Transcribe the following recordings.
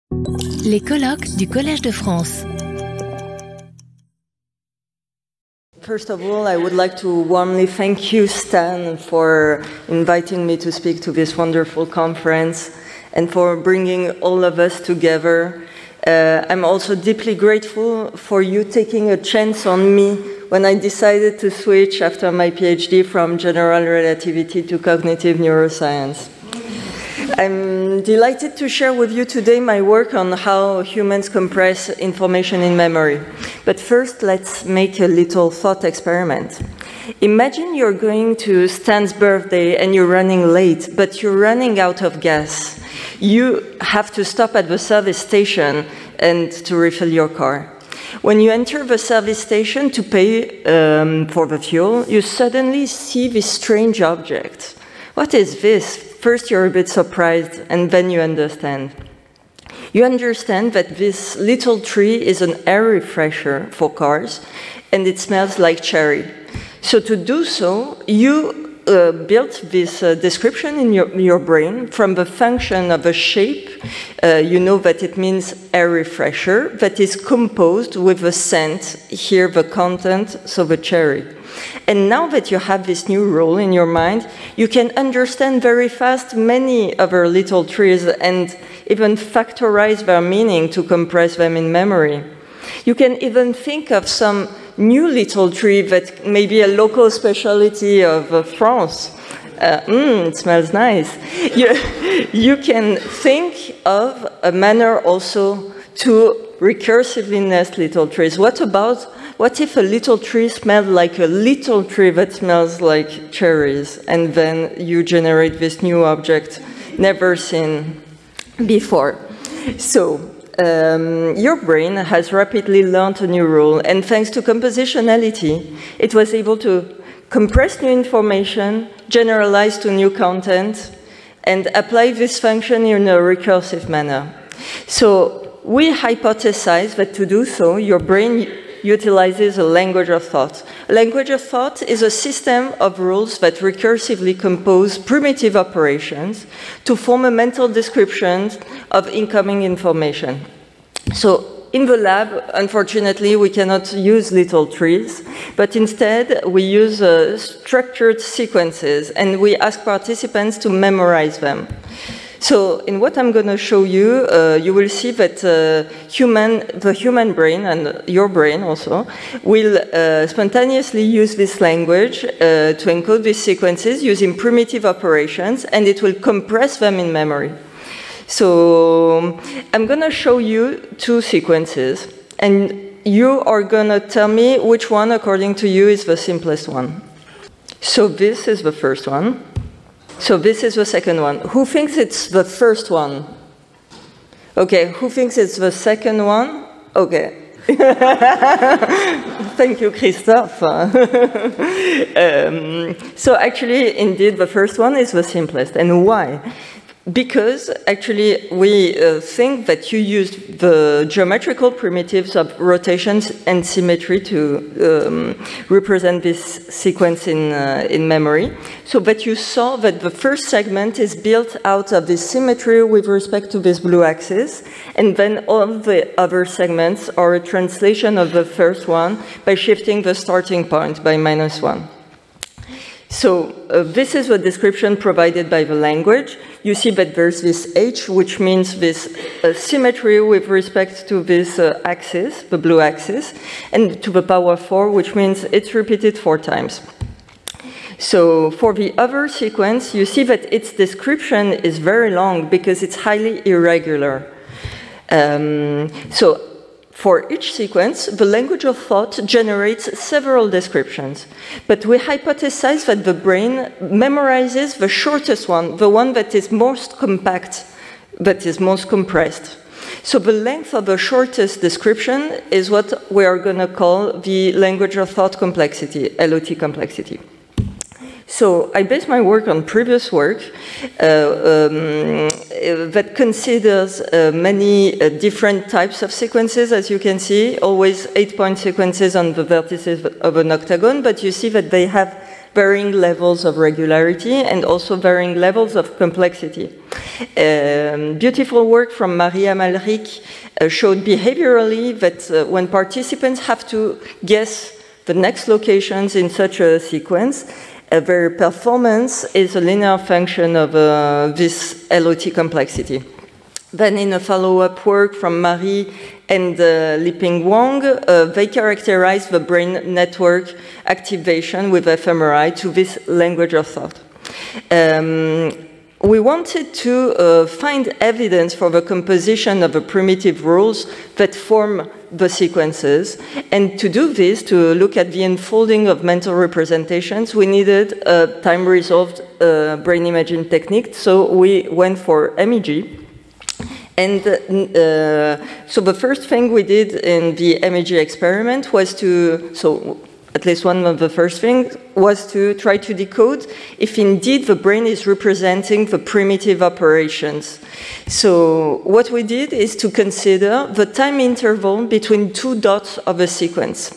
Les colloques du Collège de France. First of all, I would like to warmly thank you, Stan, for inviting me to speak to this wonderful conference and for bringing all of us together. I'm also deeply grateful for you taking a chance on me when I decided to switch after my PhD from general relativity to cognitive neuroscience. I'm delighted to share with you today my work on how humans compress information in memory. But first, let's make a little thought experiment. Imagine you're going to Stan's birthday and you're running late, but you're running out of gas. You have to stop at the service station and to refill your car. When you enter the service station to pay for the fuel, you suddenly see this strange object. What is this? First, you're a bit surprised, and then you understand. You understand that this little tree is an air refresher for cars, and it smells like cherry. So to do so, you built this description in your brain from the function of a shape. You know that it means air refresher, that is composed with a scent, here the content, so the cherry. And now that you have this new rule in your mind, you can understand very fast many other little trees and even factorize their meaning to compress them in memory. You can even think of some new little tree that may be a local specialty of France. It smells nice. You can think of a manner also to recursively nest little trees. What if a little tree smelled like a little tree that smells like cherries, and then you generate this new object never seen before? So, your brain has rapidly learned a new rule, and thanks to compositionality, it was able to compress new information, generalize to new content, and apply this function in a recursive manner. So, we hypothesize that to do so, your brain utilizes a language of thought. A language of thought is a system of rules that recursively compose primitive operations to form a mental description of incoming information. So in the lab, unfortunately, we cannot use little trees, but instead we use structured sequences, and we ask participants to memorize them. So in what I'm going to show you, you will see that the human brain, and your brain also, will spontaneously use this language to encode these sequences using primitive operations, and it will compress them in memory. So I'm going to show you two sequences, and you are going to tell me which one, according to you, is the simplest one. So this is the first one. So this is the second one. Who thinks it's the first one? Okay, who thinks it's the second one? Okay. Thank you, Christophe. So actually, indeed, the first one is the simplest. And why? Because actually we think that you used the geometrical primitives of rotations and symmetry to represent this sequence in memory. So that you saw that the first segment is built out of this symmetry with respect to this blue axis, and then all the other segments are a translation of the first one by shifting the starting point by -1. So this is the description provided by the language. You see that there's this H, which means this symmetry with respect to this axis, the blue axis, and to the power 4, which means it's repeated 4 times. So for the other sequence, you see that its description is very long because it's highly irregular. So for each sequence, the language of thought generates several descriptions. But we hypothesize that the brain memorizes the shortest one, the one that is most compact, that is most compressed. So the length of the shortest description is what we are going to call the language of thought complexity, LOT complexity. So I base my work on previous work that considers many different types of sequences, as you can see, always 8-point sequences on the vertices of an octagon, but you see that they have varying levels of regularity and also varying levels of complexity. Beautiful work from Maria Malric showed behaviorally that when participants have to guess the next locations in such a sequence, their performance is a linear function of this LOT complexity. Then in a follow-up work from Marie and Liping Wang, they characterized the brain network activation with fMRI to this language of thought. We wanted to find evidence for the composition of the primitive rules that form the sequences. And to do this, to look at the unfolding of mental representations, we needed a time-resolved brain imaging technique. So we went for MEG. And so the first thing we did in the MEG experiment was at least one of the first things was to try to decode if indeed the brain is representing the primitive operations. So what we did is to consider the time interval between two dots of a sequence.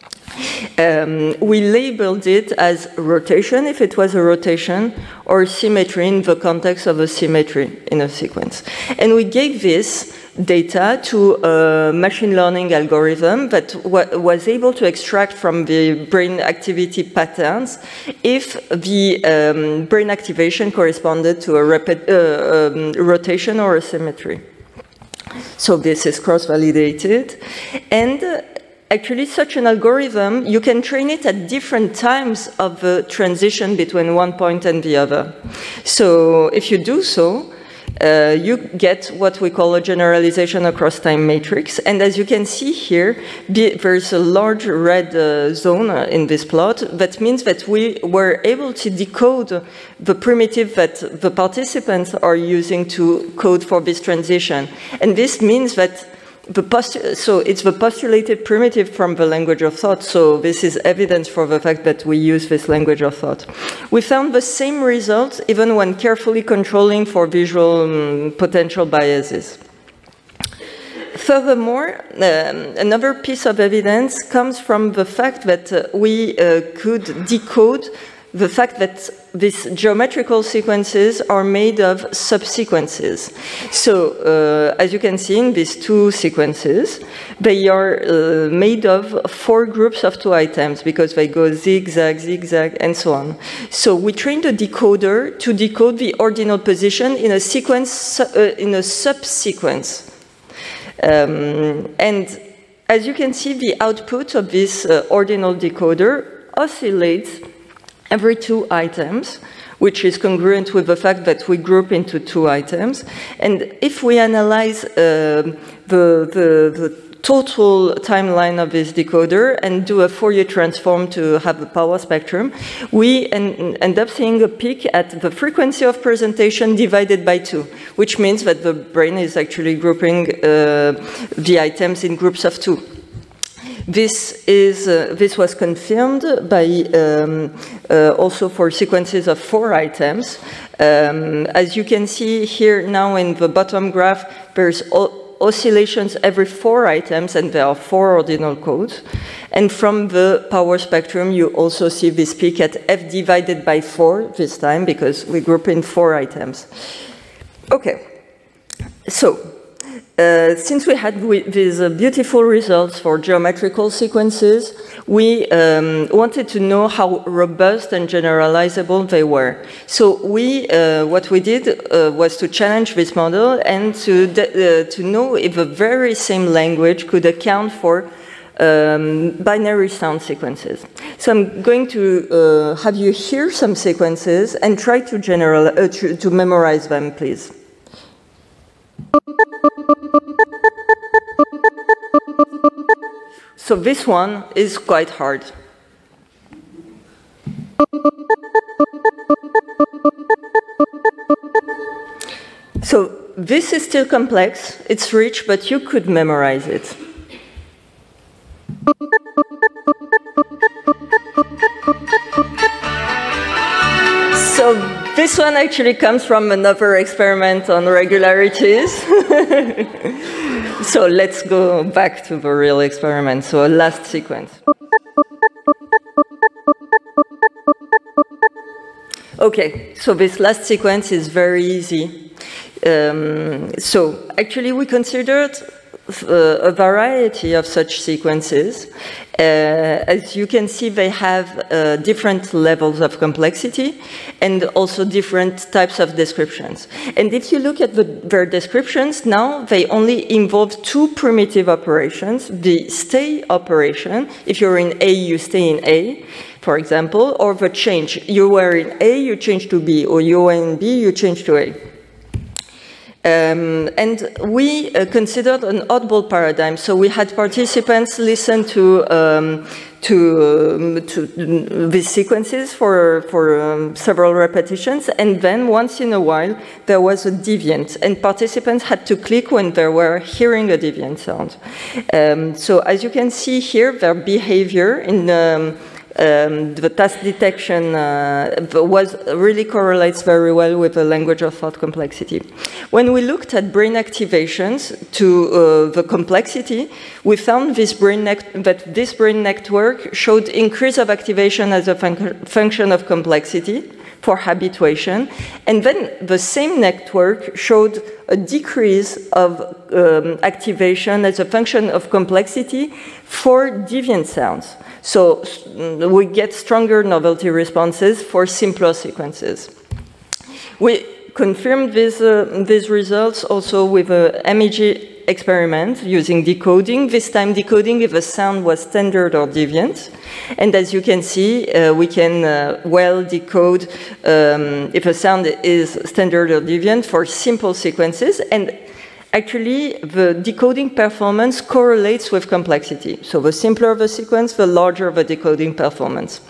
We labeled it as rotation, if it was a rotation, or symmetry in the context of a symmetry in a sequence. And we gave this data to a machine learning algorithm that was able to extract from the brain activity patterns if the brain activation corresponded to a rotation or a symmetry. So this is cross-validated. And actually, such an algorithm, you can train it at different times of the transition between one point and the other. So if you do so, you get what we call a generalization across time matrix. And as you can see here, there's a large red zone in this plot. That means that we were able to decode the primitive that the participants are using to code for this transition. And this means that so it's the postulated primitive from the language of thought. So this is evidence for the fact that we use this language of thought. We found the same results even when carefully controlling for visual potential biases. Furthermore, another piece of evidence comes from the fact that we could decode the fact that these geometrical sequences are made of subsequences. So, as you can see in these two sequences, they are made of 4 groups of 2 items because they go zigzag, zigzag, and so on. So we trained a decoder to decode the ordinal position in a sequence, in a subsequence. And as you can see, the output of this ordinal decoder oscillates every 2 items, which is congruent with the fact that we group into 2 items. And if we analyze the total timeline of this decoder and do a Fourier transform to have a power spectrum, we end up seeing a peak at the frequency of presentation divided by 2, which means that the brain is actually grouping the items in groups of 2. This was confirmed by also for sequences of 4 items. As you can see here now in the bottom graph, there's oscillations every 4 items, and there are 4 ordinal codes. And from the power spectrum, you also see this peak at f divided by 4 this time, because we group in 4 items. Okay, so since we had these beautiful results for geometrical sequences, we wanted to know how robust and generalizable they were. So what we did was to challenge this model and to know if the very same language could account for binary sound sequences. So I'm going to have you hear some sequences and try to memorize them, please. So this one is quite hard. So this is still complex, it's rich, but you could memorize it. So this one actually comes from another experiment on regularities. So let's go back to the real experiment. So a last sequence. Okay, so this last sequence is very easy. So actually we considered a variety of such sequences. As you can see, they have different levels of complexity and also different types of descriptions. And if you look at their descriptions, now they only involve two primitive operations, the stay operation. If you're in A, you stay in A, for example, or the change. You were in A, you change to B, or you were in B, you change to A. And we considered an oddball paradigm. So we had participants listen to these sequences for several repetitions, and then once in a while there was a deviant, and participants had to click when they were hearing a deviant sound. So as you can see here, their behavior in the task detection really correlates very well with the language of thought complexity. When we looked at brain activations to the complexity, we found that this brain network showed increase of activation as a function of complexity for habituation, and then the same network showed a decrease of activation as a function of complexity for deviant sounds. So we get stronger novelty responses for simpler sequences. We confirmed these results also with a MEG experiment using decoding, this time decoding if a sound was standard or deviant. And as you can see, we can well decode if a sound is standard or deviant for simple sequences. And actually, the decoding performance correlates with complexity. So the simpler the sequence, the larger the decoding performance.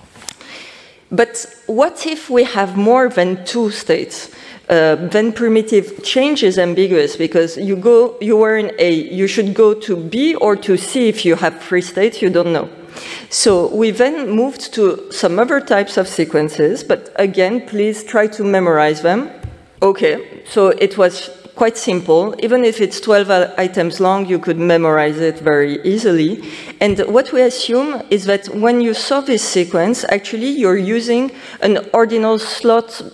But what if we have more than two states? Then primitive change is ambiguous, because you were in A, you should go to B or to C if you have three states, you don't know. So we then moved to some other types of sequences, but again, please try to memorize them. Okay, so it was quite simple. Even if it's 12 items long, you could memorize it very easily. And what we assume is that when you saw this sequence, actually you're using an ordinal slot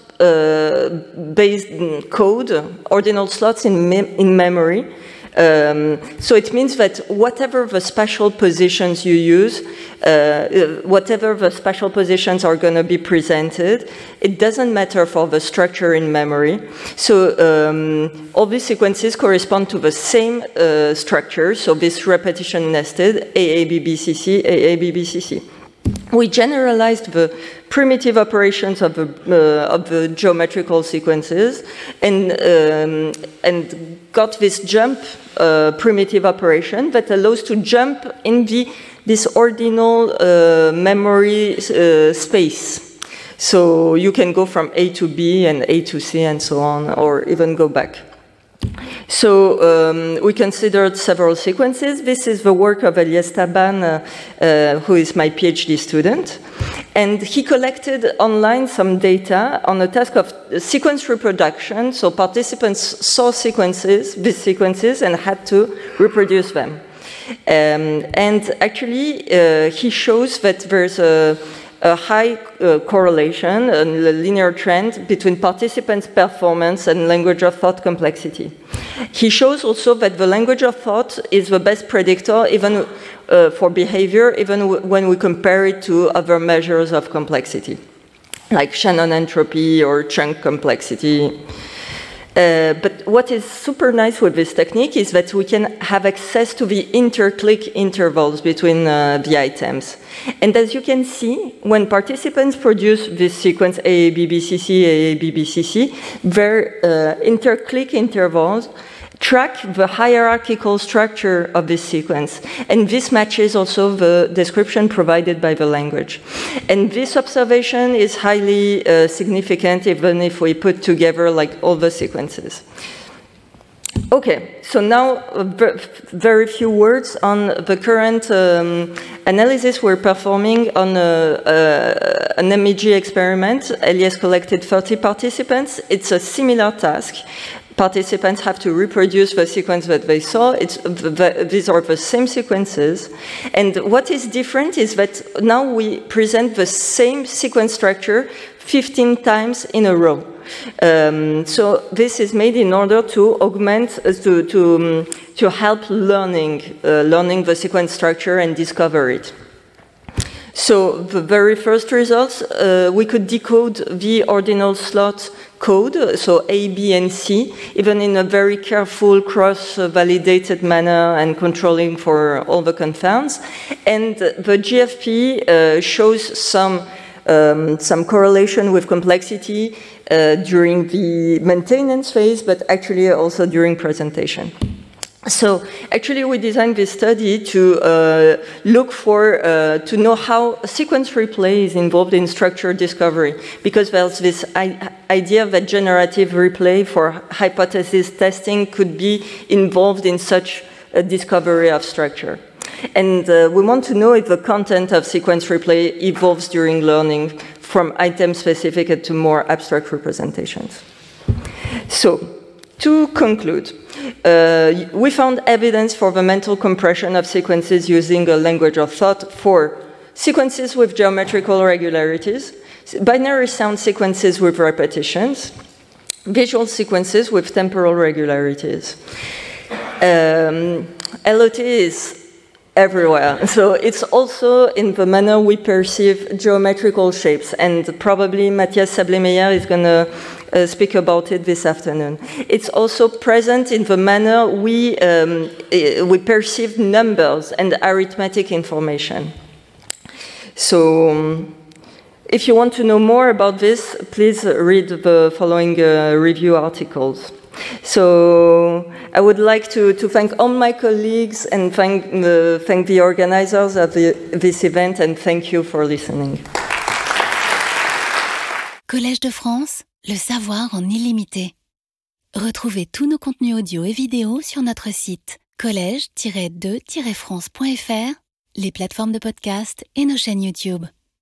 based code, ordinal slots in memory. So it means that whatever the spatial positions you use, whatever the spatial positions are going to be presented, it doesn't matter for the structure in memory. So all these sequences correspond to the same structure, so this repetition nested, AABBCC, AABBCC. We generalized the primitive operations of the geometrical sequences and got this jump primitive operation that allows to jump in this ordinal memory space. So you can go from A to B and A to C and so on, or even go back. So we considered several sequences. This is the work of Elias Taban, who is my PhD student. And he collected online some data on a task of sequence reproduction. So participants saw these sequences, and had to reproduce them. And actually, he shows that there's a high correlation, a linear trend between participants' performance and language of thought complexity. He shows also that the language of thought is the best predictor even for behavior, even when we compare it to other measures of complexity, like Shannon entropy or chunk complexity. But what is super nice with this technique is that we can have access to the inter-click intervals between the items. And as you can see, when participants produce this sequence AABBCC, AABBCC, their inter-click intervals track the hierarchical structure of this sequence. And this matches also the description provided by the language. And this observation is highly significant, even if we put together like all the sequences. Okay, so now very few words on the current analysis we're performing on an MEG experiment. Elias collected 30 participants. It's a similar task. Participants have to reproduce the sequence that they saw. These are the same sequences. And what is different is that now we present the same sequence structure 15 times in a row. So this is made in order to augment, to help learning the sequence structure and discover it. So the very first results, we could decode the ordinal slot code, so A, B, and C, even in a very careful cross-validated manner and controlling for all the confounds. And the GFP shows some correlation with complexity during the maintenance phase, but actually also during presentation. So actually we designed this study to look for, to know how sequence replay is involved in structure discovery, because there's this idea that generative replay for hypothesis testing could be involved in such a discovery of structure. And we want to know if the content of sequence replay evolves during learning from item-specific to more abstract representations. So, to conclude, we found evidence for the mental compression of sequences using a language of thought for sequences with geometrical regularities, binary sound sequences with repetitions, visual sequences with temporal regularities. LOT is everywhere. So it's also in the manner we perceive geometrical shapes, and probably Matthias Sablemeyer is going to speak about it this afternoon. It's also present in the manner we perceive numbers and arithmetic information. So if you want to know more about this, please read the following review articles. So I would like to thank all my colleagues and thank the organizers of this event, and thank you for listening. Collège de France, le savoir en illimité. Retrouvez tous nos contenus audio et vidéo sur notre site collège-2-france.fr, les plateformes de podcast et nos chaînes YouTube.